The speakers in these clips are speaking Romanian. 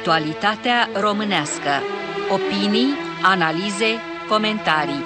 Actualitatea românească. Opinii, analize, comentarii.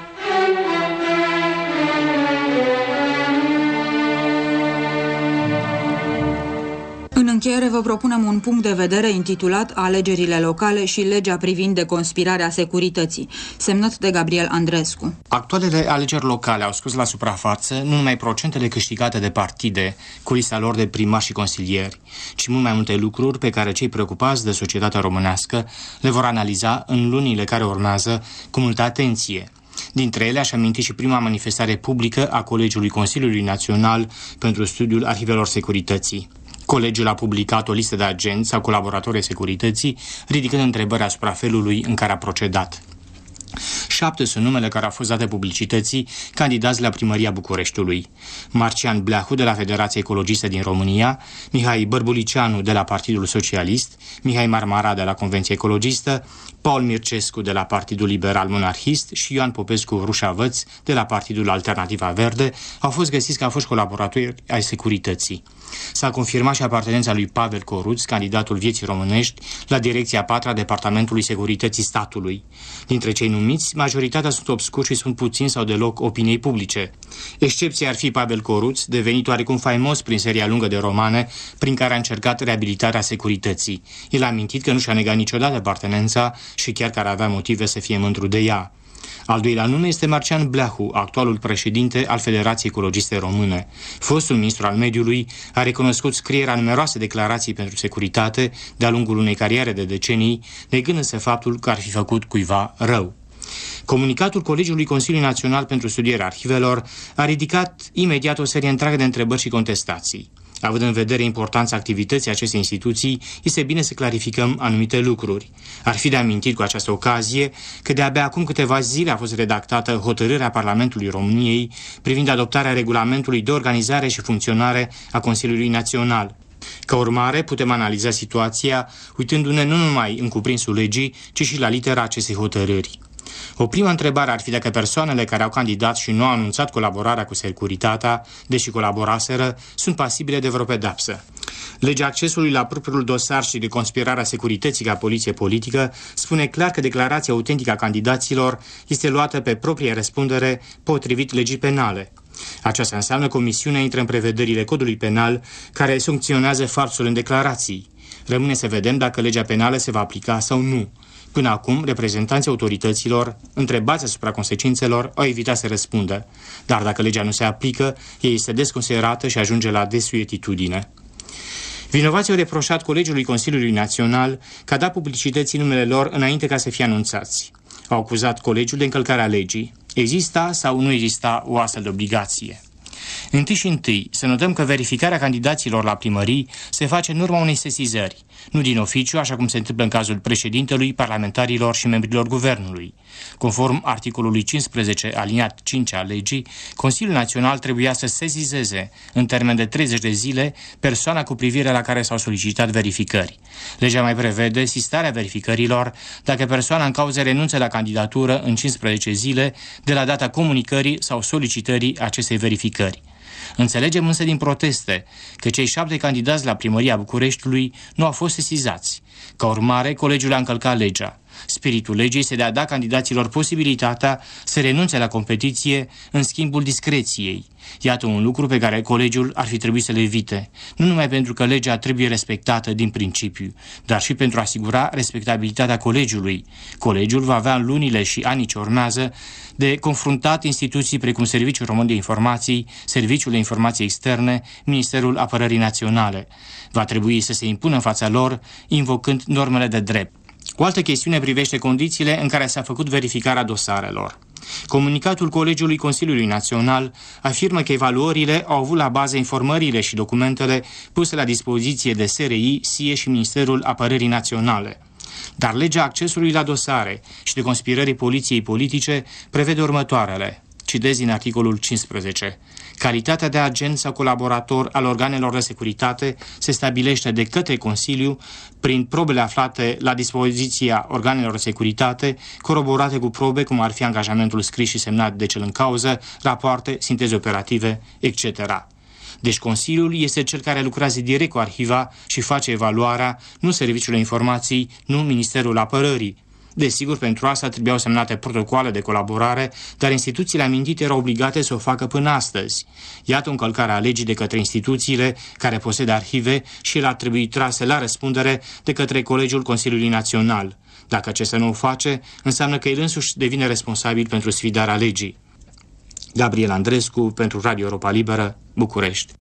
În încheiere vă propunem un punct de vedere intitulat Alegerile locale și legea privind deconspirarea securității, semnat de Gabriel Andrescu. Actualele alegeri locale au scos la suprafață nu numai procentele câștigate de partide cu lista lor de primari și consilieri, ci mult mai multe lucruri pe care cei preocupați de societatea românească le vor analiza în lunile care urmează cu multă atenție. Dintre ele aș aminti și prima manifestare publică a Colegiului Consiliului Național pentru Studiul Arhivelor Securității. Colegiul a publicat o listă de agenți sau colaboratori ai securității, ridicând întrebări asupra felului în care a procedat. 7 sunt numele care au fost date publicității candidați la primăria Bucureștiului: Marcian Bleahu de la Federația Ecologistă din România, Mihai Bărbulicianu de la Partidul Socialist, Mihai Marmara de la Convenția Ecologistă, Paul Mircescu de la Partidul Liberal Monarhist și Ioan Popescu Rușavăț de la Partidul Alternativa Verde au fost găsiți ca foști colaboratori ai securității. S-a confirmat și apartenența lui Pavel Coruț, candidatul Vieții Românești, la Direcția 4 a Departamentului Securității Statului. Dintre cei numiți, majoritatea sunt obscuri și sunt puțin sau deloc opiniei publice. Excepția ar fi Pavel Coruț, devenit oarecum faimos prin seria lungă de romane prin care a încercat reabilitarea securității. El a amintit că nu și-a negat niciodată apartenența și chiar că ar avea motive să fie mândru de ea. Al doilea nume este Marcian Bleahu, actualul președinte al Federației Ecologiste Române. Fostul ministru al mediului a recunoscut scrierea numeroase declarații pentru securitate de-a lungul unei cariere de decenii, negând însă faptul că ar fi făcut cuiva rău. Comunicatul Colegiului Consiliului Național pentru Studierea Arhivelor a ridicat imediat o serie întreagă de întrebări și contestații. Având în vedere importanța activității acestei instituții, este bine să clarificăm anumite lucruri. Ar fi de amintit cu această ocazie că de-abia acum câteva zile a fost redactată hotărârea Parlamentului României privind adoptarea regulamentului de organizare și funcționare a Consiliului Național. Ca urmare, putem analiza situația uitându-ne nu numai în cuprinsul legii, ci și la litera acestei hotărâri. O primă întrebare ar fi dacă persoanele care au candidat și nu au anunțat colaborarea cu securitatea, deși colaboraseră, sunt pasibile de vreo pedapsă. Legea accesului la propriul dosar și de conspirarea securității ca poliție politică spune clar că declarația autentică a candidaților este luată pe proprie răspundere potrivit legii penale. Aceasta înseamnă că omisiunea intră în prevederile codului penal care sancționează falsul în declarații. Rămâne să vedem dacă legea penală se va aplica sau nu. Până acum, reprezentanții autorităților, întrebați asupra consecințelor, au evitat să răspundă. Dar dacă legea nu se aplică, ea este desconsiderată și ajunge la desuetitudine. Vinovații au reproșat Colegiului Consiliului Național că a dat publicității numele lor înainte ca să fie anunțați. Au acuzat colegiul de încălcarea legii. Exista sau nu exista o astfel de obligație? Întâi să notăm că verificarea candidaților la primării se face în urma unei sesizări, nu din oficiu, așa cum se întâmplă în cazul președintelui, parlamentarilor și membrilor guvernului. Conform articolului 15 aliniat 5 al legii, Consiliul Național trebuia să sesizeze în termen de 30 de zile persoana cu privire la care s-au solicitat verificări. Legea mai prevede sistarea verificărilor dacă persoana în cauză renunță la candidatură în 15 zile de la data comunicării sau solicitării acestei verificări. Înțelegem însă din proteste că cei 7 candidați la primăria Bucureștiului nu au fost sesizați. Ca urmare, colegiul a încălcat legea. Spiritul legii este de a da candidaților posibilitatea să renunțe la competiție în schimbul discreției. Iată un lucru pe care colegiul ar fi trebuit să-l evite, nu numai pentru că legea trebuie respectată din principiu, dar și pentru a asigura respectabilitatea colegiului. Colegiul va avea în lunile și anii ce urmează de confruntat instituții precum Serviciul Român de Informații, Serviciul de Informații Externe, Ministerul Apărării Naționale. Va trebui să se impună în fața lor, invocând normele de drept. O altă chestiune privește condițiile în care s-a făcut verificarea dosarelor. Comunicatul Colegiului Consiliului Național afirmă că evaluările au avut la bază informările și documentele puse la dispoziție de SRI, SIE și Ministerul Apărării Naționale. Dar legea accesului la dosare și de conspirării poliției politice prevede următoarele. Citez din articolul 15. Calitatea de agent sau colaborator al organelor de securitate se stabilește de către Consiliu prin probele aflate la dispoziția organelor de securitate, coroborate cu probe cum ar fi angajamentul scris și semnat de cel în cauză, rapoarte, sinteze operative, etc. Deci Consiliul este cel care lucrează direct cu arhiva și face evaluarea, nu Serviciul de Informații, nu Ministerul Apărării. Desigur, pentru asta trebuiau semnate protocoale de colaborare, dar instituțiile amintite erau obligate să o facă până astăzi. Iată o încălcare a legii de către instituțiile care posedă arhive și el ar trebui trase la răspundere de către Colegiul Consiliului Național. Dacă acesta nu o face, înseamnă că el însuși devine responsabil pentru sfidarea legii. Gabriel Andrescu, pentru Radio Europa Liberă, București.